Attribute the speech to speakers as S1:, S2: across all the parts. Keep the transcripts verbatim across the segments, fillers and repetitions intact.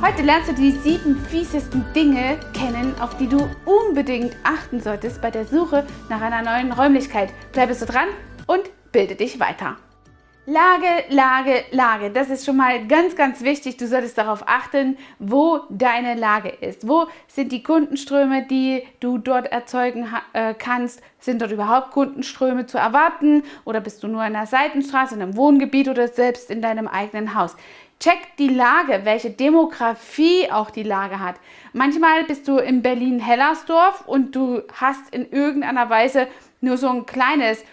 S1: Heute lernst du die sieben fiesesten Dinge kennen, auf die du unbedingt achten solltest bei der Suche nach einer neuen Räumlichkeit. Bleib du dran und bilde dich weiter. Lage, Lage, Lage. Das ist schon mal ganz, ganz wichtig. Du solltest darauf achten, wo deine Lage ist. Wo sind die Kundenströme, die du dort erzeugen äh, kannst? Sind dort überhaupt Kundenströme zu erwarten? Oder bist du nur in einer Seitenstraße, in einem Wohngebiet oder selbst in deinem eigenen Haus? Check die Lage, welche Demografie auch die Lage hat. Manchmal bist du in Berlin-Hellersdorf und du hast in irgendeiner Weise nur so ein kleines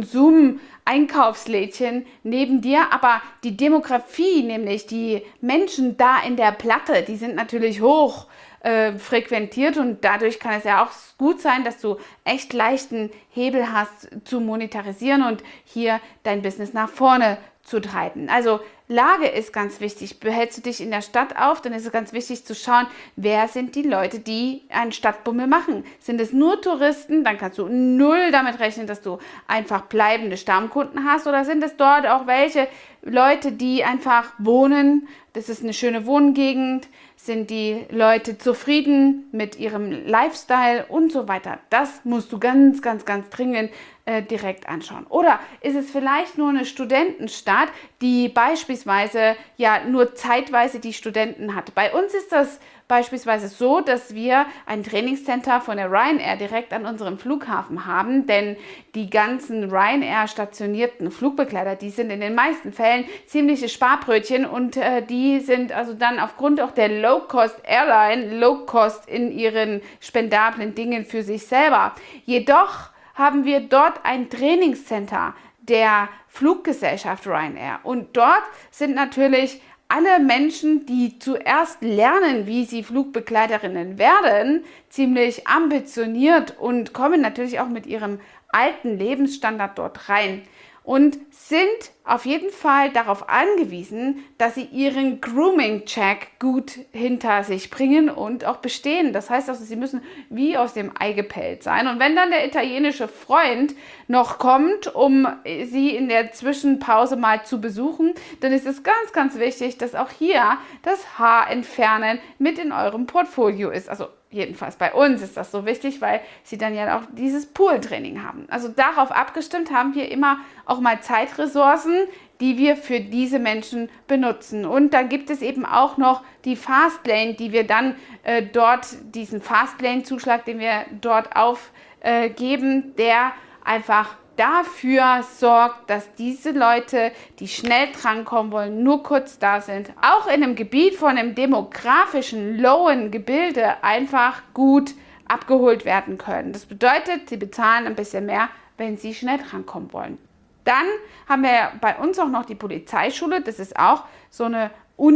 S1: Konsum-Einkaufslädchen neben dir, aber die Demografie, nämlich die Menschen da in der Platte, die sind natürlich hoch äh, frequentiert und dadurch kann es ja auch gut sein, dass du echt leichten Hebel hast zu monetarisieren und hier dein Business nach vorne zu treiben. Also Lage ist ganz wichtig. Behältst du dich in der Stadt auf, dann ist es ganz wichtig zu schauen, wer sind die Leute, die einen Stadtbummel machen. Sind es nur Touristen, dann kannst du null damit rechnen, dass du einfach bleibende Stammkunden hast, oder sind es dort auch welche Leute, die einfach wohnen, das ist eine schöne Wohngegend, sind die Leute zufrieden mit ihrem Lifestyle und so weiter. Das musst du ganz, ganz, ganz dringend äh, direkt anschauen. Oder ist es vielleicht nur eine Studentenstadt, die beispielsweise ja nur zeitweise die Studenten hat? Bei uns ist das beispielsweise so, dass wir ein Trainingscenter von der Ryanair direkt an unserem Flughafen haben, denn die ganzen Ryanair stationierten Flugbegleiter, die sind in den meisten Fällen ziemliche Sparbrötchen und äh, die sind also dann aufgrund auch der Low-Cost-Airline, Low-Cost in ihren spendablen Dingen für sich selber. Jedoch haben wir dort ein Trainingscenter der Fluggesellschaft Ryanair und dort sind natürlich alle Menschen, die zuerst lernen, wie sie Flugbegleiterinnen werden, ziemlich ambitioniert und kommen natürlich auch mit ihrem alten Lebensstandard dort rein und sind auf jeden Fall darauf angewiesen, dass sie ihren Grooming-Check gut hinter sich bringen und auch bestehen. Das heißt also, sie müssen wie aus dem Ei gepellt sein. Und wenn dann der italienische Freund noch kommt, um sie in der Zwischenpause mal zu besuchen, dann ist es ganz, ganz wichtig, dass auch hier das Haarentfernen mit in eurem Portfolio ist. Also jedenfalls bei uns ist das so wichtig, weil sie dann ja auch dieses Pool-Training haben. Also darauf abgestimmt haben wir immer auch mal Zeitressourcen, die wir für diese Menschen benutzen. Und dann gibt es eben auch noch die Fastlane, die wir dann äh, dort, diesen Fastlane-Zuschlag, den wir dort aufgeben, äh, der einfach dafür sorgt, dass diese Leute, die schnell drankommen wollen, nur kurz da sind, auch in einem Gebiet von einem demografischen, lowen Gebilde einfach gut abgeholt werden können. Das bedeutet, sie bezahlen ein bisschen mehr, wenn sie schnell drankommen wollen. Dann haben wir bei uns auch noch die Polizeischule. Das ist auch so eine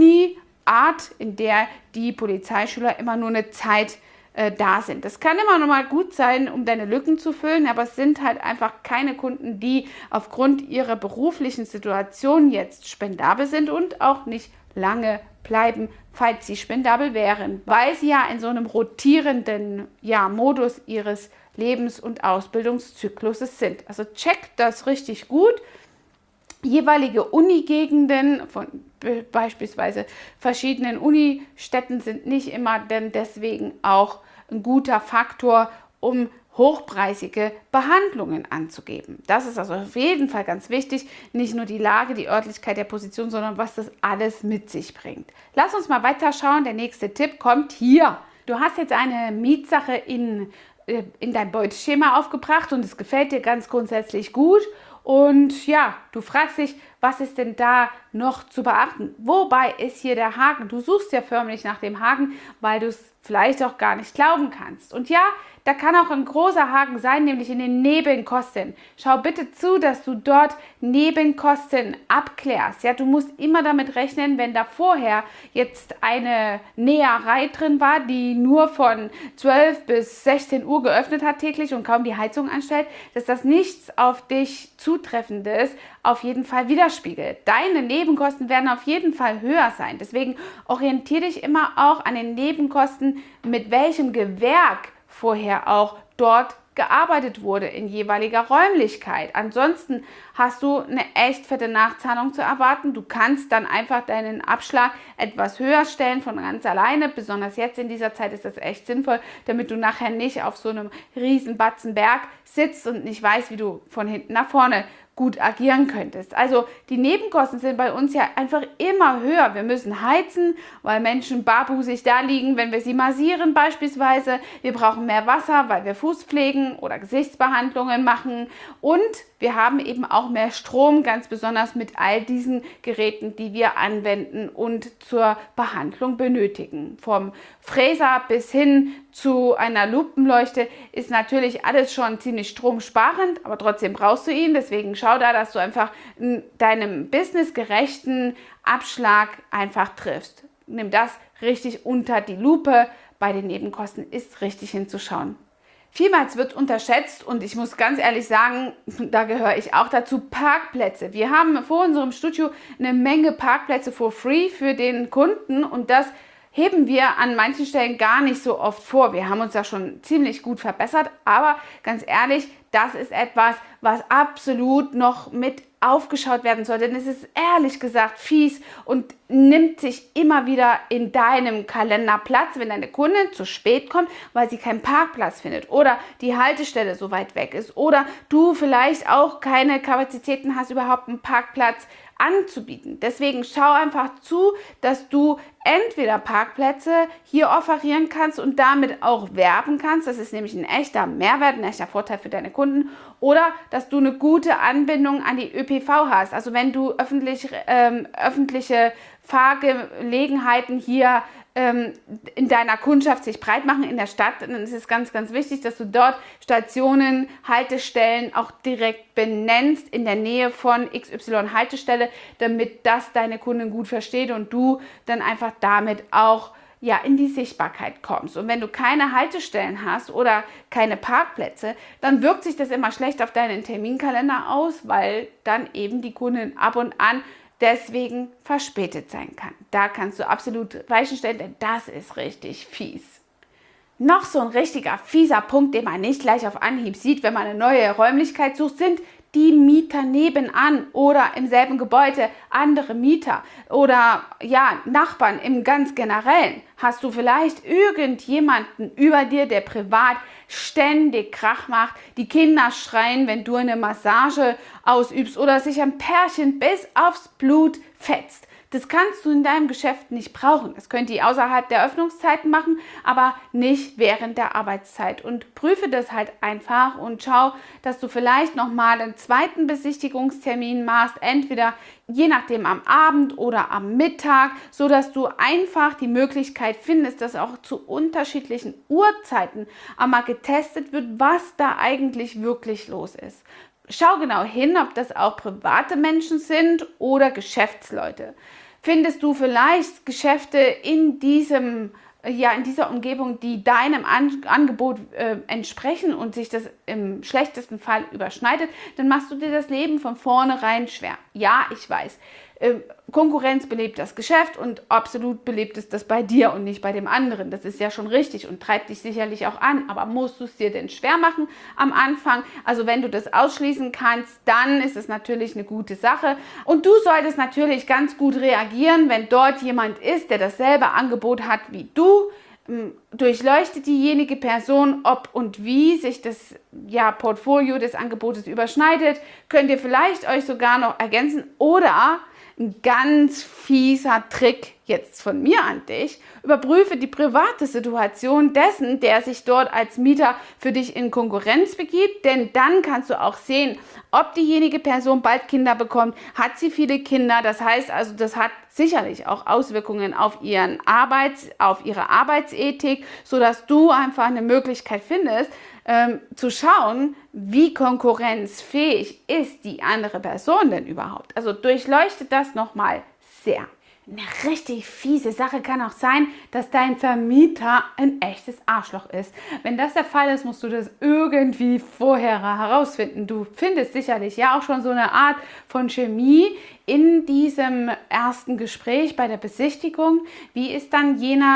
S1: Uni-Art, in der die Polizeischüler immer nur eine Zeit äh, da sind. Das kann immer noch mal gut sein, um deine Lücken zu füllen, aber es sind halt einfach keine Kunden, die aufgrund ihrer beruflichen Situation jetzt spendabel sind und auch nicht lange bleiben, falls sie spendabel wären, weil sie ja in so einem rotierenden ja, Modus ihres Lebens- und Ausbildungszykluses sind. Also checkt das richtig gut. Jeweilige Unigegenden von beispielsweise verschiedenen Unistädten sind nicht immer denn deswegen auch ein guter Faktor, um hochpreisige Behandlungen anzugeben. Das ist also auf jeden Fall ganz wichtig. Nicht nur die Lage, die Örtlichkeit der Position, sondern was das alles mit sich bringt. Lass uns mal weiterschauen. Der nächste Tipp kommt hier. Du hast jetzt eine Mietsache in in dein Beuteschema aufgebracht und es gefällt dir ganz grundsätzlich gut und ja, du fragst dich, was ist denn da noch zu beachten? Wobei ist hier der Haken? Du suchst ja förmlich nach dem Haken, weil du es vielleicht auch gar nicht glauben kannst. Und ja, da kann auch ein großer Haken sein, nämlich in den Nebenkosten. Schau bitte zu, dass du dort Nebenkosten abklärst. Ja, du musst immer damit rechnen, wenn da vorher jetzt eine Näherei drin war, die nur von zwölf bis sechzehn Uhr geöffnet hat täglich und kaum die Heizung anstellt, dass das nichts auf dich Zutreffendes auf jeden Fall widerspiegelt. Deine Nebenkosten werden auf jeden Fall höher sein. Deswegen orientiere dich immer auch an den Nebenkosten, mit welchem Gewerk vorher auch dort gearbeitet wurde in jeweiliger Räumlichkeit. Ansonsten hast du eine echt fette Nachzahlung zu erwarten. Du kannst dann einfach deinen Abschlag etwas höher stellen von ganz alleine. Besonders jetzt in dieser Zeit ist das echt sinnvoll, damit du nachher nicht auf so einem riesen Batzen Berg sitzt und nicht weißt, wie du von hinten nach vorne gut agieren könntest. Also die Nebenkosten sind bei uns ja einfach immer höher. Wir müssen heizen, weil Menschen barbusig da liegen, wenn wir sie massieren beispielsweise. Wir brauchen mehr Wasser, weil wir Fußpflegen oder Gesichtsbehandlungen machen. Und wir haben eben auch mehr Strom, ganz besonders mit all diesen Geräten, die wir anwenden und zur Behandlung benötigen. Vom Fräser bis hin zu einer Lupenleuchte ist natürlich alles schon ziemlich stromsparend, aber trotzdem brauchst du ihn. Deswegen schau da, dass du einfach deinem businessgerechten Abschlag einfach triffst. Nimm das richtig unter die Lupe. Bei den Nebenkosten ist richtig hinzuschauen. Vielmals wird unterschätzt, und ich muss ganz ehrlich sagen, da gehöre ich auch dazu, Parkplätze. Wir haben vor unserem Studio eine Menge Parkplätze for free für den Kunden, und das heben wir an manchen Stellen gar nicht so oft vor. Wir haben uns da schon ziemlich gut verbessert, aber ganz ehrlich, das ist etwas, was absolut noch mit aufgeschaut werden sollte. Denn es ist ehrlich gesagt fies und nimmt sich immer wieder in deinem Kalender Platz, wenn deine Kundin zu spät kommt, weil sie keinen Parkplatz findet oder die Haltestelle so weit weg ist oder du vielleicht auch keine Kapazitäten hast, überhaupt einen Parkplatz anzubieten. Deswegen schau einfach zu, dass du entweder Parkplätze hier offerieren kannst und damit auch werben kannst. Das ist nämlich ein echter Mehrwert, ein echter Vorteil für deine Kunden. Oder dass du eine gute Anbindung an die ÖPV hast. Also wenn du öffentlich, ähm, öffentliche Fahrgelegenheiten hier ähm, in deiner Kundschaft sich breit machen in der Stadt, dann ist es ganz, ganz wichtig, dass du dort Stationen, Haltestellen auch direkt benennst in der Nähe von X Y Haltestelle, damit das deine Kundin gut versteht und du dann einfach damit auch ja, in die Sichtbarkeit kommst. Und wenn du keine Haltestellen hast oder keine Parkplätze, dann wirkt sich das immer schlecht auf deinen Terminkalender aus, weil dann eben die Kundin ab und an deswegen verspätet sein kann. Da kannst du absolut Weichen stellen, denn das ist richtig fies. Noch so ein richtiger fieser Punkt, den man nicht gleich auf Anhieb sieht, wenn man eine neue Räumlichkeit sucht, sind die Mieter nebenan oder im selben Gebäude andere Mieter oder ja, Nachbarn im ganz Generellen. Hast du vielleicht irgendjemanden über dir, der privat ständig Krach macht, die Kinder schreien, wenn du eine Massage ausübst oder sich ein Pärchen bis aufs Blut fetzt? Das kannst du in deinem Geschäft nicht brauchen. Das könnt ihr außerhalb der Öffnungszeiten machen, aber nicht während der Arbeitszeit. Und prüfe das halt einfach und schau, dass du vielleicht nochmal einen zweiten Besichtigungstermin machst, entweder je nachdem am Abend oder am Mittag, sodass du einfach die Möglichkeit findest, dass auch zu unterschiedlichen Uhrzeiten einmal getestet wird, was da eigentlich wirklich los ist. Schau genau hin, ob das auch private Menschen sind oder Geschäftsleute. Findest du vielleicht Geschäfte in diesem, ja, in dieser Umgebung, die deinem An Angebot äh, entsprechen und sich das im schlechtesten Fall überschneidet, dann machst du dir das Leben von vornherein schwer. Ja, ich weiß. Äh, Konkurrenz belebt das Geschäft und absolut belebt es das bei dir und nicht bei dem anderen. Das ist ja schon richtig und treibt dich sicherlich auch an. Aber musst du es dir denn schwer machen am Anfang? Also wenn du das ausschließen kannst, dann ist es natürlich eine gute Sache. Und du solltest natürlich ganz gut reagieren, wenn dort jemand ist, der dasselbe Angebot hat wie du. Durchleuchtet diejenige Person, ob und wie sich das ja, Portfolio des Angebotes überschneidet. Könnt ihr vielleicht euch sogar noch ergänzen oder ein ganz fieser Trick jetzt von mir an dich. Überprüfe die private Situation dessen, der sich dort als Mieter für dich in Konkurrenz begibt, denn dann kannst du auch sehen, ob diejenige Person bald Kinder bekommt. Hat sie viele Kinder? Das heißt also, das hat sicherlich auch Auswirkungen auf, ihren Arbeits-, auf ihre Arbeitsethik, sodass du einfach eine Möglichkeit findest, ähm, zu schauen, wie konkurrenzfähig ist die andere Person denn überhaupt. Also durchleuchtet das nochmal sehr. Eine richtig fiese Sache kann auch sein, dass dein Vermieter ein echtes Arschloch ist. Wenn das der Fall ist, musst du das irgendwie vorher herausfinden. Du findest sicherlich ja auch schon so eine Art von Chemie in diesem ersten Gespräch bei der Besichtigung. Wie ist dann jener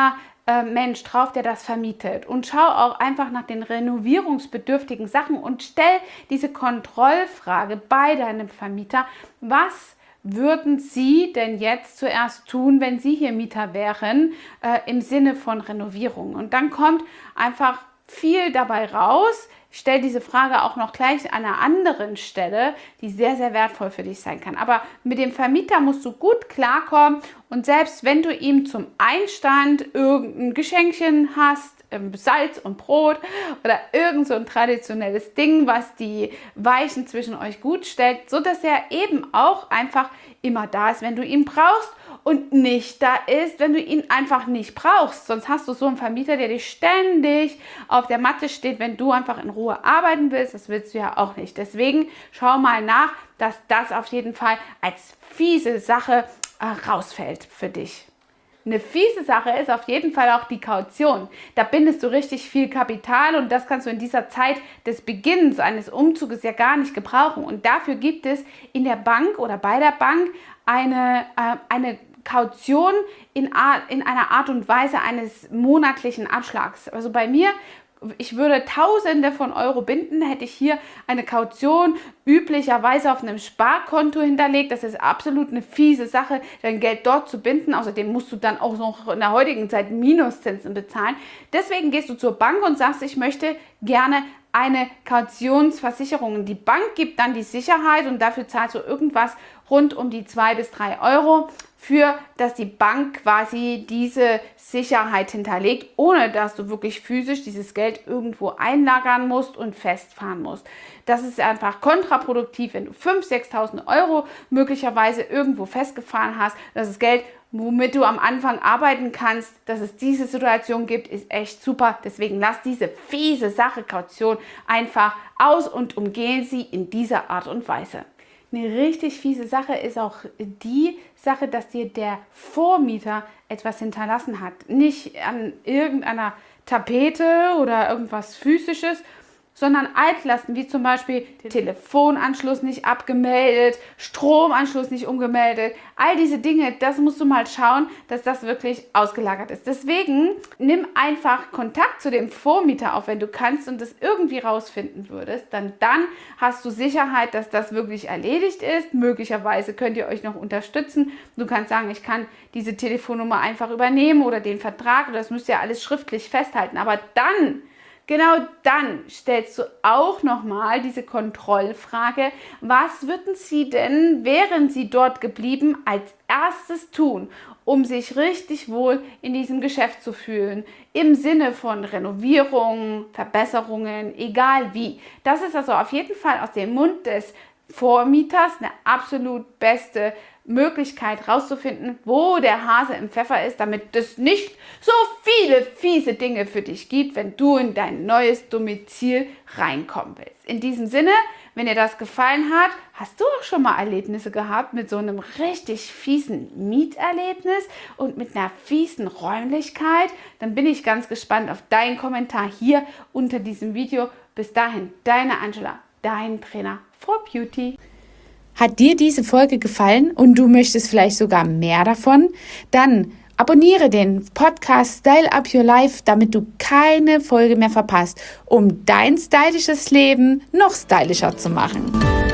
S1: äh, Mensch drauf, der das vermietet. Und schau auch einfach nach den renovierungsbedürftigen Sachen und stell diese Kontrollfrage bei deinem Vermieter. Was würden Sie denn jetzt zuerst tun, wenn Sie hier Mieter wären, äh, im Sinne von Renovierung? Und dann kommt einfach viel dabei raus. Stell diese Frage auch noch gleich an einer anderen Stelle, die sehr, sehr wertvoll für dich sein kann. Aber mit dem Vermieter musst du gut klarkommen und selbst wenn du ihm zum Einstand irgendein Geschenkchen hast, Salz und Brot oder irgend so ein traditionelles Ding, was die Weichen zwischen euch gut stellt, so dass er eben auch einfach immer da ist, wenn du ihn brauchst und nicht da ist, wenn du ihn einfach nicht brauchst. Sonst hast du so einen Vermieter, der dich ständig auf der Matte steht, wenn du einfach in Ruhe arbeiten willst. Das willst du ja auch nicht. Deswegen schau mal nach, dass das auf jeden Fall als fiese Sache äh, rausfällt für dich. Eine fiese Sache ist auf jeden Fall auch die Kaution. Da bindest du richtig viel Kapital und das kannst du in dieser Zeit des Beginnens eines Umzuges ja gar nicht gebrauchen. Und dafür gibt es in der Bank oder bei der Bank eine, äh, eine Kaution in, Art, in einer Art und Weise eines monatlichen Abschlags. Also bei mir, ich würde Tausende von Euro binden, hätte ich hier eine Kaution üblicherweise auf einem Sparkonto hinterlegt. Das ist absolut eine fiese Sache, dein Geld dort zu binden. Außerdem musst du dann auch noch in der heutigen Zeit Minuszinsen bezahlen. Deswegen gehst du zur Bank und sagst, ich möchte gerne eine Kautionsversicherung. Die Bank gibt dann die Sicherheit und dafür zahlst du irgendwas rund um die zwei bis drei Euro, für dass die Bank quasi diese Sicherheit hinterlegt, ohne dass du wirklich physisch dieses Geld irgendwo einlagern musst und festfahren musst. Das ist einfach kontraproduktiv, wenn du fünftausend, sechstausend Euro möglicherweise irgendwo festgefahren hast. Das ist Geld, womit du am Anfang arbeiten kannst. Dass es diese Situation gibt, ist echt super. Deswegen lass diese fiese Sache Kaution einfach aus und umgehen sie in dieser Art und Weise. Eine richtig fiese Sache ist auch die Sache, dass dir der Vormieter etwas hinterlassen hat. Nicht an irgendeiner Tapete oder irgendwas Physisches, sondern Altlasten, wie zum Beispiel Telefonanschluss nicht abgemeldet, Stromanschluss nicht umgemeldet. All diese Dinge, das musst du mal schauen, dass das wirklich ausgelagert ist. Deswegen nimm einfach Kontakt zu dem Vormieter auf, wenn du kannst und das irgendwie rausfinden würdest. Dann, dann hast du Sicherheit, dass das wirklich erledigt ist. Möglicherweise könnt ihr euch noch unterstützen. Du kannst sagen, ich kann diese Telefonnummer einfach übernehmen oder den Vertrag. Das müsst ihr alles schriftlich festhalten. Aber dann... Genau dann stellst du auch nochmal diese Kontrollfrage, was würden Sie denn, wären Sie dort geblieben, als erstes tun, um sich richtig wohl in diesem Geschäft zu fühlen, im Sinne von Renovierungen, Verbesserungen, egal wie. Das ist also auf jeden Fall aus dem Mund des Vormieters eine absolut beste Möglichkeit rauszufinden, wo der Hase im Pfeffer ist, damit es nicht so viele fiese Dinge für dich gibt, wenn du in dein neues Domizil reinkommen willst. In diesem Sinne, wenn dir das gefallen hat, hast du auch schon mal Erlebnisse gehabt mit so einem richtig fiesen Mieterlebnis und mit einer fiesen Räumlichkeit? Dann bin ich ganz gespannt auf deinen Kommentar hier unter diesem Video. Bis dahin, deine Angela, dein Trainer for Beauty.
S2: Hat dir diese Folge gefallen und du möchtest vielleicht sogar mehr davon? Dann abonniere den Podcast Style Up Your Life, damit du keine Folge mehr verpasst, um dein stylisches Leben noch stylischer zu machen.